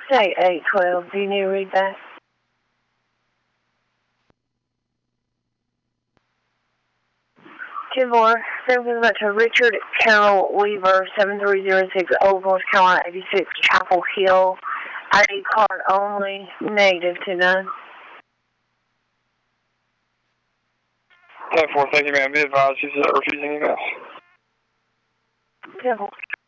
Say 812. Do you need to read that? 10-4. Send that to Richard Carroll Weaver, 7306 Old North Carolina 86 Chapel Hill. ID card only. Negative 29. 10-4, thank you, ma'am. Be advised, she's refusing emails. 10-4.